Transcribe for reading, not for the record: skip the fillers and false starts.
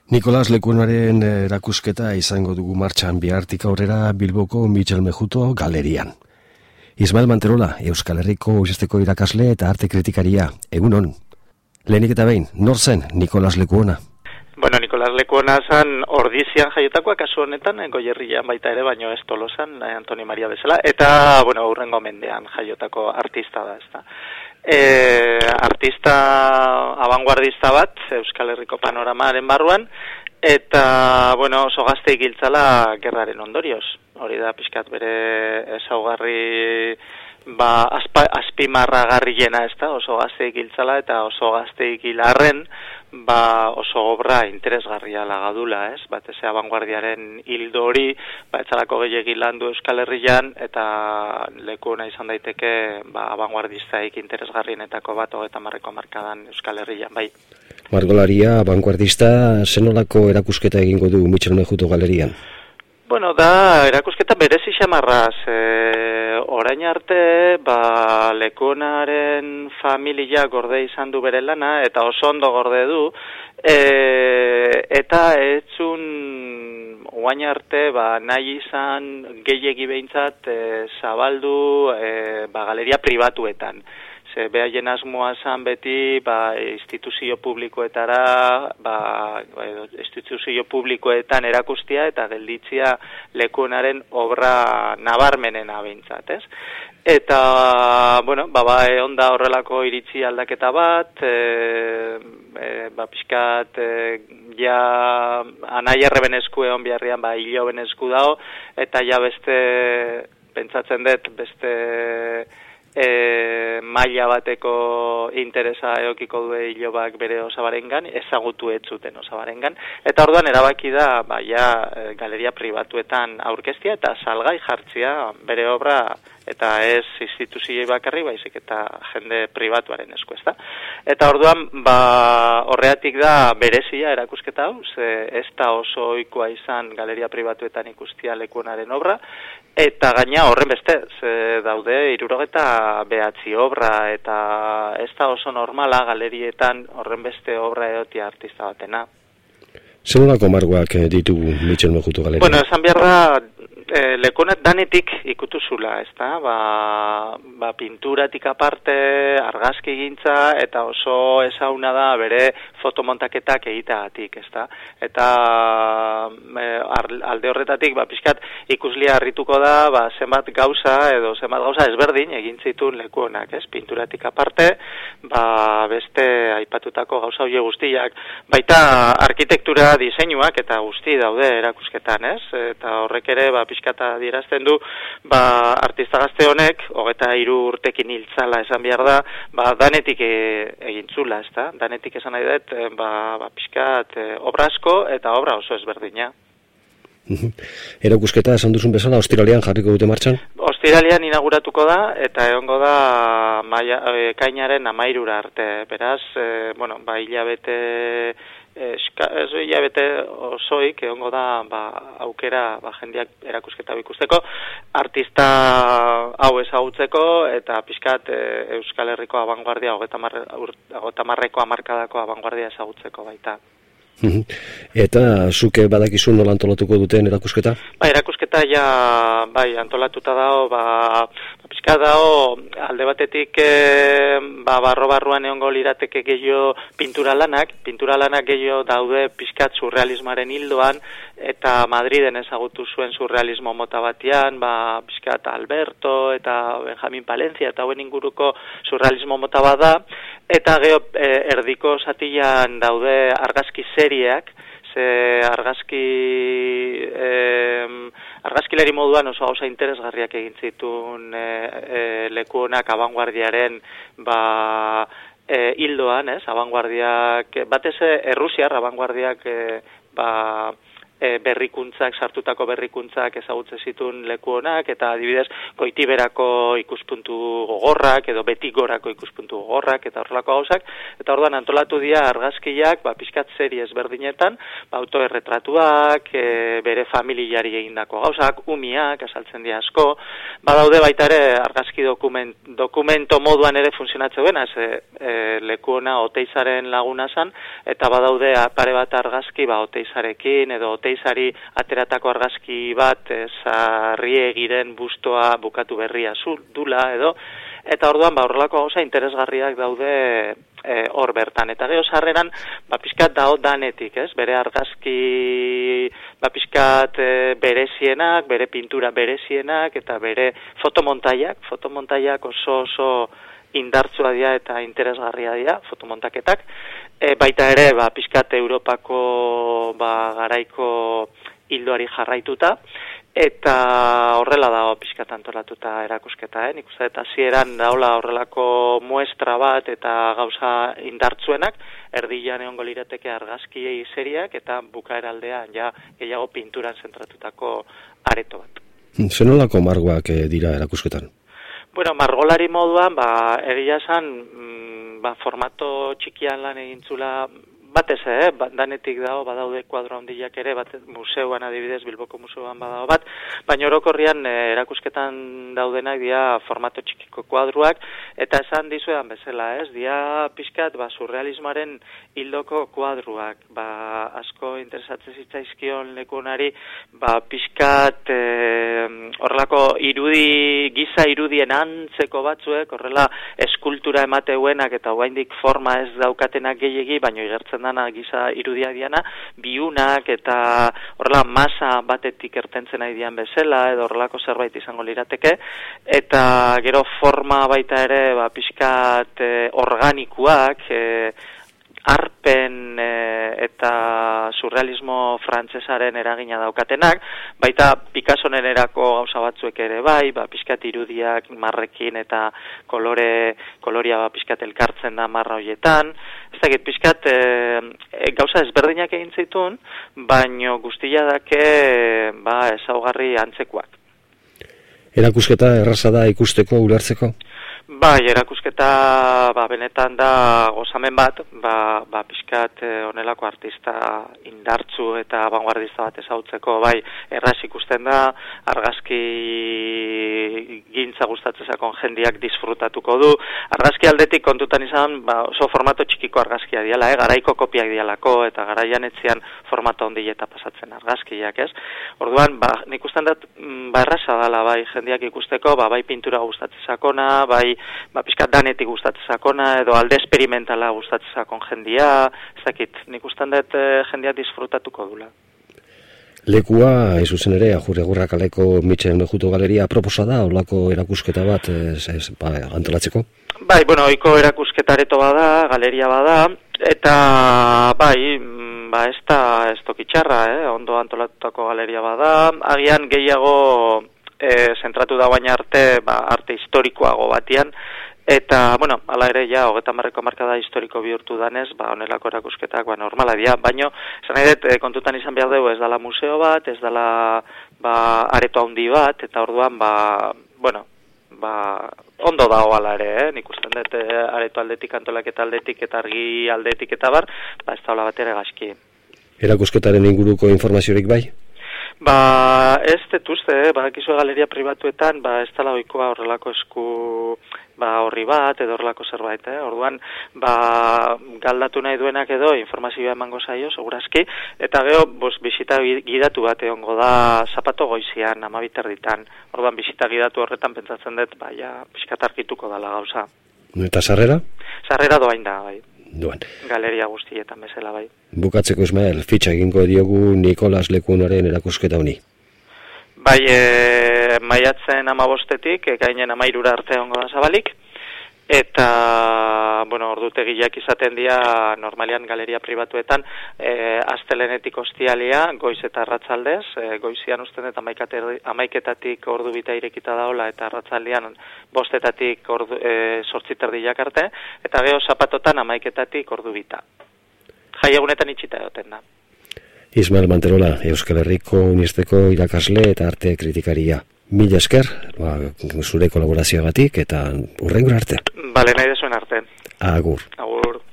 Nikolas Lekuonaren erakusketa izango dugu martxan bihartik aurrera Bilboko Michel Mejuto galerian. Ismael Manterola, Euskal Herriko Uzesteko irakasle eta arte kritikaria, egunon. Lehenik eta behin, nor zen Nikolas Lekuona? Bueno, Nikolas Lekuona zan Ordizian jaiotakoa, kasu honetan, Goierrian baita ere, baino ez Tolosan, Antoni Maria bezala, eta, bueno, hurrengo mendean jaiotako artista da, ez da. Artista abanguardista bat, Euskal Herriko panoramaren barruan, eta, bueno, oso gazte giltzala gerraren ondorioz. Hori da, pixkat bere ezaugarri, azpimarragarriena, ez da, oso gazte giltzala eta oso gazte gilarren, oso obra interesgarria lagadula, ez? Batez abanguardiaren hildo hori, etzalako gehiegi landu Euskal Herrian, eta Lekuona izan daiteke, abanguardistaik interesgarrienetako bat 30. hamarkadan Euskal Herrian, bai. Margolaria, abanguardista, zenolako erakusketa egingo du Michel Mejuto galerian? Bueno, da, erakusketa berezi xamarraz. Orain arte, Lekuonaren familia gorde izan du bere lana, eta oso ondo gorde du, eta etzun oain arte, nahi izan gehiegi behintzat zabaldu galeria pribatuetan. Behaien asmoa zan beti instituzio publikoetara, instituzio publikoetan erakustia eta gelditzia Lekuonaren obra nabarmenena behintzat, ez? Eta, bueno, onda horrelako iritzi aldaketa bat, pixkat, ja anai errebenesku egon biharrian, hilo benesku dago, eta ja beste, pentsatzen dut, beste maila bateko interesa eokiko du hilobak bere osabarengan, ezagutu ez zuten osabarengan, eta orduan erabaki da galeria pribatuetan aurkeztia eta salgai jartzia bere obra, eta ez instituzioi bakarri, baizik eta jende pribatuaren esku, ezta. Eta orduan, horreatik da berezia erakusketa hau, ez da oso ohikoa izan galeria pribatuetan ikustia Lekuonaren obra, eta gaina horren beste, daude 79 obra, eta ez da oso normala galerietan horren beste obra egotia artista batena. Zenolako margoak ditugu Michel Mejuto galerian? Bueno, esan behar da, Lekuona danetik ikutu zula, ez da? Pinturatik aparte, argazki gintza, eta oso ezauna da bere fotomontaketak egiteagatik, ez da? Eta alde horretatik, pixkat ikuslia harrituko da, zenbat gauza ezberdin egin zituen Lekuonak, ez? Pinturatik aparte, beste aipatutako gauza hori guztiak, baita arkitektura diseinuak eta guzti daude erakusketan, ez? Eta horrek ere, pixkata dirazten du, artista gazte honek, 23 urtekin hiltzala esan behar da, danetik egintzula, ez da? Danetik esan nahi dut, pixkat obra asko eta obra oso ezberdina. Erakusketa esan duzun bezala, ostiralean jarriko dute martxan? Ostiralean inauguratuko da, eta egongo da ekainaren 13 arte. Beraz, hilabete osoik egongo da aukera bajendiak erakusketa ikusteko, artista hau ezagutzeko eta pixkat Euskal Herriko abanguardia 30. hamarkadako abanguardia ezagutzeko baita. Eta zuke badakizu nola antolatuko duten erakusketa? Erakusketa antolatuta dago, pixka dago alde batetik barruan egongo lirateke gehiago pintura lanak gehiago daude pixkat surrealismaren hildoan, eta Madriden ezagutu zuen surrealismo mota batean, pixkat Alberto eta Benjamin Palencia eta hauen inguruko surrealismo mota bat da, eta gero erdiko zatian daude argazki serieak, argazkilari moduan oso gauza interesgarriak egin zituen Lekuonak abanguardiaren hildoan, ez? Abanguardiak, batez Errusiar abanguardiak berrikuntzak, sartutako berrikuntzak ezagutze zituen leku honak, eta adibidez, Goitiberako ikuspuntu gogorrak, edo Betigorako ikuspuntu gogorrak, eta horrelako gauzak, eta orduan antolatu dira argazkiak, pixkat serie ezberdinetan, autoerretratuak, bere familiari egindako gauzak, umiak, azaltzen dira asko, badaude baita ere argazki dokumento moduan ere funtzionatzen duena, leku ona Oteizaren laguna zan, eta badaude pare bat argazki, Oteizarekin, edo Oteizari ateratako argazki bat, Sarriegiren bustoa bukatu berria dula, edo, eta orduan, horrelako gauza interesgarriak daude hor bertan. Eta gero sarreran, pixkat dao danetik, ez? Bere argazki, pixkat berezienak, bere pintura berezienak, eta bere fotomontaiak oso indartsua dira eta interesgarria dira, fotomontaketak. Baita ere, pixkat Europako garaiko hildoari jarraituta, eta horrela dago pixkat antolatuta erakusketa, nik uste eta hasieran daola horrelako muestra bat eta gauza indartsuenak, erdian egongo lirateke argazki seriak eta bukaeraldean ja gehiago pinturan zentratutako areto bat. Zenolako margoak dira erakusketan? Bueno, margolari moduan, egia esan, formato txikian lan egintzula, batez, danetik dago, badaude kuadro handiak ere, museuan adibidez, Bilboko museuan badao bat, baina orokorrian erakusketan daudenak dira formato txikiko kuadruak, eta esan dizuedan bezala, dira pixkat, surrealismoaren hildoko kuadruak, asko interesatzen zitzaizkion lekunari, pixkat, horrelako giza irudien antzeko batzuek, horrela eskultura emateuenak eta oraindik forma ez daukatenak gehiegi, baina igertzen dana giza irudia diana, biunak eta horrela masa batetik ertentzen nahi dian bezala, edo horrelako zerbait izango lirateke, eta gero forma baita ere, pixkat organikuak, arpen eta surrealismo frantsesaren eragina daukatenak, baita Picassoren erako gauza batzuek ere pixkat irudiak marrekin eta koloria pixkat elkartzen da marra hoietan, ez dakit pixkat gauza ezberdinak egin zituen, baino guztia dake ezaugarri antzekoak. Erakusketa erraza da ikusteko, ulertzeko? Erakusketa benetan da gozamen bat, pixkat honelako artista indartsu eta vanguardista bat ezautzeko, erraz ikusten da, argazki gintza gustatzen zakon jendiak disfrutatuko du. Argazki aldetik kontutan izan, oso formato txikiko argazkia diala, garaiko kopiak dialako, eta garaian etzian formato ondileta pasatzen argazkiak, ez? Orduan, nik usten dut, erraza dala, jendiak ikusteko, pintura gustatzen zakona, pixkat danetik gustatzen zakona, edo alde esperimentala gustatzen zakon jendia, ez dakit, nik usten dut jendia disfrutatuko dula. Lekua, zuzen ere, Ajurregurra kaleko Michel Mejuto galeria aproposa da, holako erakusketa bat antolatzeko? Ohiko erakusketa areto bada, galeria bada, eta ez tokitxarra, ondo antolatutako galeria bada, agian gehiago zentratu da baina arte historikoago batian, eta, ala ere, 30 hamarkada historiko bihurtu danez, honelako erakusketak, normala dira, baina, esan nahi dut, kontutan izan behar dugu, ez dela museo bat, ez dela, areto handi bat, eta orduan, ondo dago ala ere, nik usten dut, areto aldetik, antolaketa aldetik, eta argi aldetik, eta ez da hola bat ere gaizki. Erakusketaren inguruko informaziorik bai? Ez dut uste, bakizue galeria pribatuetan, ez dela ohikoa horrelako esku horri bat, edo horrelako zerbait, orduan, galdatu nahi duenak edo, informazioa emango zaio, segurazki, eta gero, bisita gidatu bat egongo da, zapato goizian, 12:00, orduan, bisita gidatu horretan pentsatzen dut, pixkat argituko dala gauza. Eta sarrera? Sarrera doain da, Duan. Galeria guztietan bezala, Bukatzeko, Ismael, fitxa egingo diogu Nikolas Lekunaren erakusketa honi. Maiatzen 15-etik, ekainen 13 arte ongo da zabalik, eta, ordutegiak izaten dira normalian galeria pribatuetan, astelenetik ostialia, goiz eta arratsaldez, goizian usten dut 11-etatik ordu bita irekita daola, eta arratsaldean 5-etatik 8:30 arte, eta gero zapatotan 11-etatik ordu bita. Jaiegunetan itxita egoten da. Ismael Manterola, Euskal Herriko Unibertsitateko irakasle eta arte kritikaria. Mila esker, zure kolaborazioagatik eta hurrengora arte. Bale, nahi desuen arte. Agur. Agur.